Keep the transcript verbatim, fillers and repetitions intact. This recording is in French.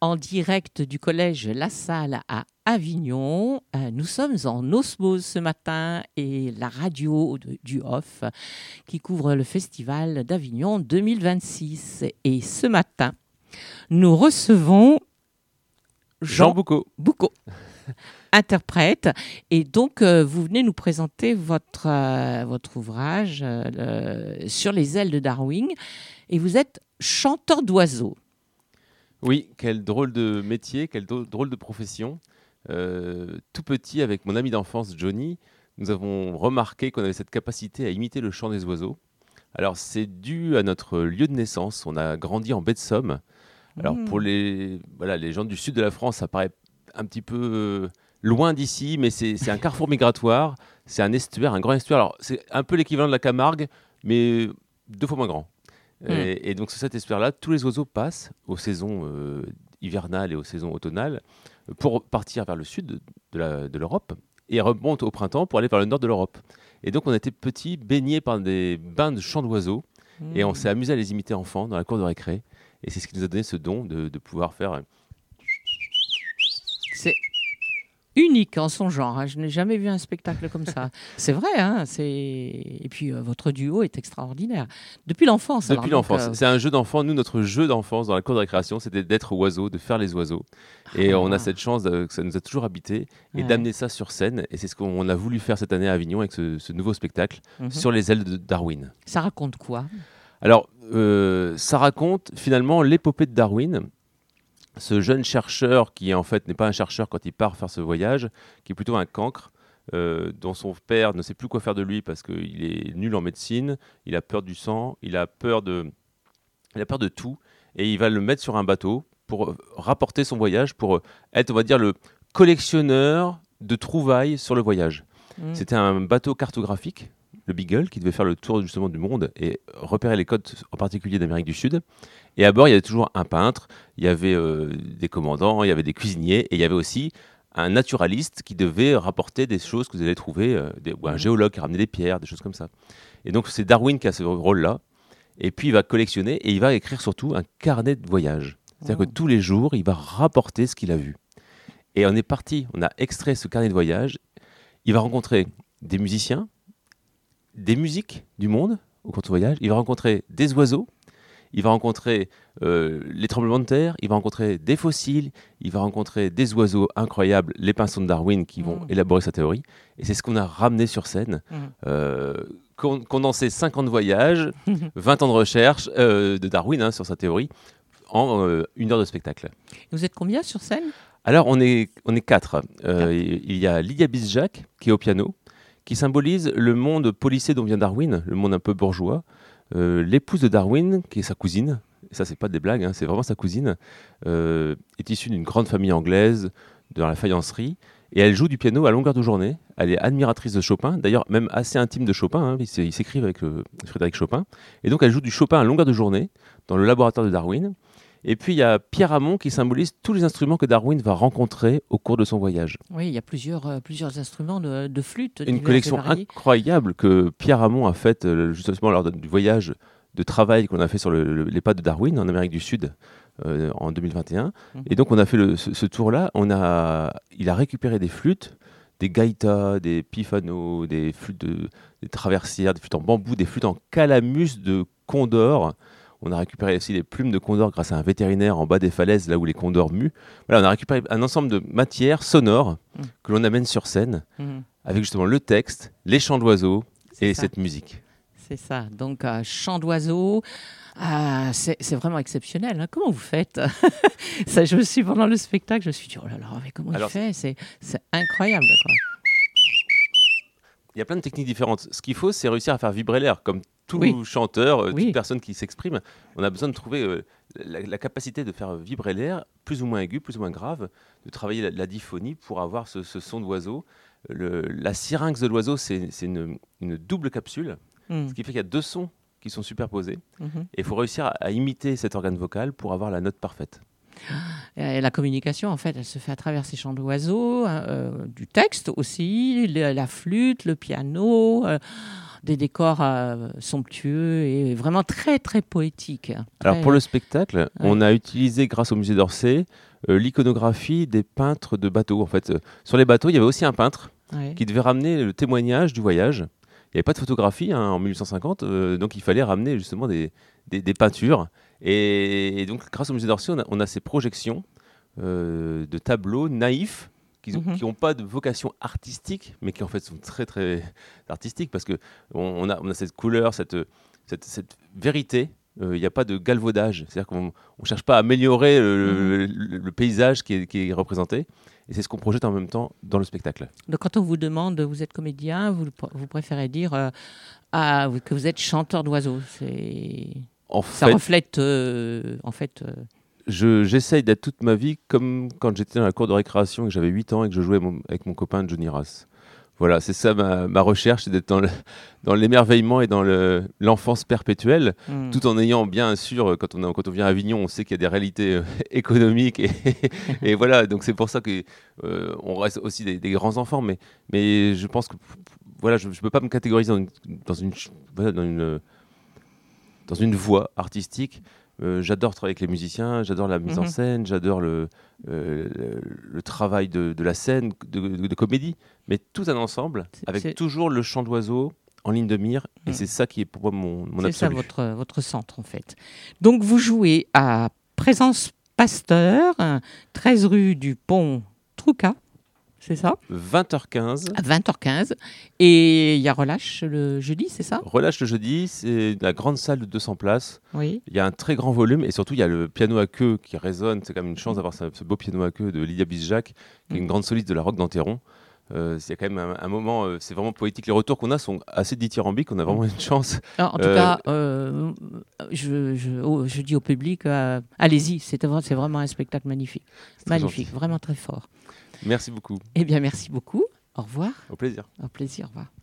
en direct du collège La Salle à Avignon. Euh, nous sommes en osmose ce matin et la radio de, du Off qui couvre le festival d'Avignon deux mille vingt-six. Et ce matin, nous recevons Jean, Jean Boucaud. Boucaud, interprète. Et donc, euh, vous venez nous présenter votre, euh, votre ouvrage euh, sur les ailes de Darwin. Et vous êtes chanteur d'oiseaux. Oui, quel drôle de métier, quelle do- drôle de profession. Euh, tout petit, avec mon ami d'enfance Johnny, nous avons remarqué qu'on avait cette capacité à imiter le chant des oiseaux. Alors, c'est dû à notre lieu de naissance. On a grandi en baie de Somme. Alors, Mmh. pour les, voilà, les gens du sud de la France, ça paraît un petit peu euh, loin d'ici, mais c'est, c'est un carrefour migratoire. C'est un estuaire, un grand estuaire. Alors, c'est un peu l'équivalent de la Camargue, mais deux fois moins grand. Mmh. Et, et donc, sur cet estuaire-là, tous les oiseaux passent aux saisons euh, hivernales et aux saisons automnales pour partir vers le sud de, de la- de l'Europe et remontent au printemps pour aller vers le nord de l'Europe. Et donc, on était petits, baignés par des bains de chants d'oiseaux. Et on s'est amusé à les imiter enfants dans la cour de récré. Et c'est ce qui nous a donné ce don de, de pouvoir faire. C'est unique en son genre. hein. Je n'ai jamais vu un spectacle comme ça. C'est vrai. Hein, c'est... Et puis, euh, votre duo est extraordinaire. Depuis l'enfance. alors, Depuis donc, l'enfance. euh, C'est un jeu d'enfant. Nous, notre jeu d'enfance dans la cour de récréation, c'était d'être oiseau, de faire les oiseaux. Et Ah. on a cette chance de- que ça nous a toujours habité et Ouais. d'amener ça sur scène. Et c'est ce qu'on a voulu faire cette année à Avignon avec ce, ce nouveau spectacle Mhm. sur les ailes de Darwin. Ça raconte quoi? Alors, euh, ça raconte finalement l'épopée de Darwin, ce jeune chercheur qui en fait n'est pas un chercheur quand il part faire ce voyage, qui est plutôt un cancre, euh, dont son père ne sait plus quoi faire de lui parce qu'il est nul en médecine, il a peur du sang, il a peur de, il a peur de tout, et il va le mettre sur un bateau pour euh, rapporter son voyage, pour euh, être, on va dire, le collectionneur de trouvailles sur le voyage. Mm. C'était un bateau cartographique, le Beagle, qui devait faire le tour justement du monde et repérer les côtes, en particulier d'Amérique du Sud. Et à bord, il y avait toujours un peintre, il y avait euh, des commandants, il y avait des cuisiniers, et il y avait aussi un naturaliste qui devait rapporter des choses que vous allez trouver, euh, des- ou un Mhm. géologue qui ramenait des pierres, des choses comme ça. Et donc c'est Darwin qui a ce rôle-là. Et puis il va collectionner et il va écrire surtout un carnet de voyage. C'est-à-dire Oh. que tous les jours, il va rapporter ce qu'il a vu. Et on est parti, on a extrait ce carnet de voyage. Il va rencontrer des musiciens, des musiques du monde au cours de ce voyage. Il va rencontrer des oiseaux. Il va rencontrer euh, les tremblements de terre. Il va rencontrer des fossiles. Il va rencontrer des oiseaux incroyables, les pinsons de Darwin qui vont Mm. élaborer sa théorie. Et c'est ce qu'on a ramené sur scène. Mm. Euh, con- condensé cinq ans de voyage, vingt ans de recherche euh, de Darwin hein, sur sa théorie, en euh, une heure de spectacle. Vous êtes combien sur scène? Alors, on est, on est quatre. Euh, Quatre. il il y a Lydia Bisjac, qui est au piano, qui symbolise le monde policé dont vient Darwin, le monde un peu bourgeois. Euh, L'épouse de Darwin, qui est sa cousine, et ça, c'est pas des blagues, hein, c'est vraiment sa cousine, euh, est issue d'une grande famille anglaise, dans la faïencerie, et elle joue du piano à longueur de journée. Elle est admiratrice de Chopin, d'ailleurs même assez intime de Chopin, hein, ils s'é- ils s'écrivent avec euh, Frédéric Chopin. Et donc, elle joue du Chopin à longueur de journée, dans le laboratoire de Darwin. Et puis, il y a Pierre Hamon qui symbolise tous les instruments que Darwin va rencontrer au cours de son voyage. Oui, il y a plusieurs, euh, plusieurs instruments de, de flûte. Une divers et collection variés. incroyable que Pierre Hamon a faite euh, justement lors de- du voyage de travail qu'on a fait sur le- le- les pas de Darwin en Amérique du Sud euh, en deux mille vingt et un. Mhm. Et donc, on a fait le- ce, ce tour-là. On a, il a récupéré des flûtes, des gaitas, des pifanos, des flûtes de, des traversières, des flûtes en bambou, des flûtes en calamus de condor. On a récupéré aussi les plumes de condor grâce à un vétérinaire en bas des falaises, là où les condors muent. Voilà, on a récupéré un ensemble de matières sonores Mhm. que l'on amène sur scène Mhm. avec justement le texte, les chants d'oiseaux C'est et ça. cette musique. C'est ça. Donc, euh, chant d'oiseaux. Ah, c'est c'est vraiment exceptionnel. hein. Comment vous faites? Ça, je me suis pendant le spectacle, je me suis dit oh là là, mais comment Alors, il fait? C'est c'est incroyable. Quoi. Il y a plein de techniques différentes. Ce qu'il faut, c'est réussir à faire vibrer l'air. Comme tout Oui. chanteur, euh, Oui. toute personne qui s'exprime, on a besoin de trouver euh, la, la capacité de faire vibrer l'air, plus ou moins aigu, plus ou moins grave, de travailler la, la diphonie pour avoir ce, ce son d'oiseau. Le- la syrinx de l'oiseau, c'est c'est une, une double capsule, Mhm. ce qui fait qu'il y a deux sons qui sont superposés. Mhm. Et il faut réussir à, à imiter cet organe vocal pour avoir la note parfaite. Et la communication, en fait, elle se fait à travers ces chants d'oiseaux, hein, euh, du texte aussi, le- la flûte, le piano. euh, des décors euh, somptueux et vraiment très très poétiques. Alors Très- pour le spectacle, Ouais. on a utilisé, grâce au musée d'Orsay, euh, l'iconographie des peintres de bateaux. En fait, Euh, sur les bateaux, il y avait aussi un peintre ouais. qui devait ramener le témoignage du voyage. Il n'y avait pas de photographie hein, en mille huit cent cinquante, euh, donc il fallait ramener justement des, des- des peintures. Et, et donc, grâce au musée d'Orsay, on a, on a ces projections euh, de tableaux naïfs qui Mhm. n'ont pas de vocation artistique, mais qui en fait sont très très artistiques parce que on, on a, on a cette couleur, cette, cette, cette vérité. Il n'y a pas de galvaudage, c'est-à-dire qu'on ne cherche pas à améliorer le, le- le paysage qui est, qui est représenté. Et c'est ce qu'on projette en même temps dans le spectacle. Donc quand on vous demande, vous êtes comédien, vous, vous préférez dire euh, ah, vous- que vous êtes chanteur d'oiseaux. C'est... En Ça fait, reflète euh, en fait. euh, je- j'essaye d'être toute ma vie comme quand j'étais dans la cour de récréation et que j'avais huit ans et que je jouais mon- avec mon copain Johnny Rass. Voilà, c'est ça ma, ma recherche, c'est d'être dans, le- dans l'émerveillement et dans le- l'enfance perpétuelle, hmm. tout en ayant bien sûr, quand on, a- quand on vient à Avignon, on sait qu'il y a des réalités euh, économiques et, et voilà, donc c'est pour ça que euh, on reste aussi des, des grands enfants, mais, mais je pense que voilà, je ne peux pas me catégoriser dans une, dans une, ch- voilà, dans une, dans une voie artistique. Euh, j'adore travailler avec les musiciens, j'adore la mise en Mhm. scène, j'adore le, euh, le, le travail de, de la scène, de, de- de comédie, mais tout un ensemble, C'est- avec c'est- toujours le chant d'oiseau en ligne de mire, et Mhm. c'est ça qui est pour moi mon, mon C'est ça absolu. votre, votre centre en fait. Donc vous jouez à Présence Pasteur, hein, treize rue du Pont Trouca, c'est ça, vingt heures quinze, à vingt heures quinze. Et il y a relâche le jeudi, c'est ça? relâche le jeudi, c'est la grande salle de deux cents places, Oui. il y a un très grand volume, et surtout il y a le piano à queue qui résonne, c'est quand même une chance d'avoir ce, ce beau piano à queue de Lydia Bisjac, qui est une Mhm. grande soliste de la rock d'Enterron. Euh, c'est quand même un, un moment, euh, c'est vraiment poétique. Les retours qu'on a sont assez dithyrambiques, on a vraiment une chance. Alors, en tout Euh, cas, euh, je, je, oh, je dis au public, euh, allez-y, c'est vra- c'est vraiment un spectacle magnifique. C'est très Magnifique, gentil. vraiment très fort. Merci beaucoup, Eh bien, merci beaucoup. Au revoir. au plaisir. Au plaisir. Au revoir.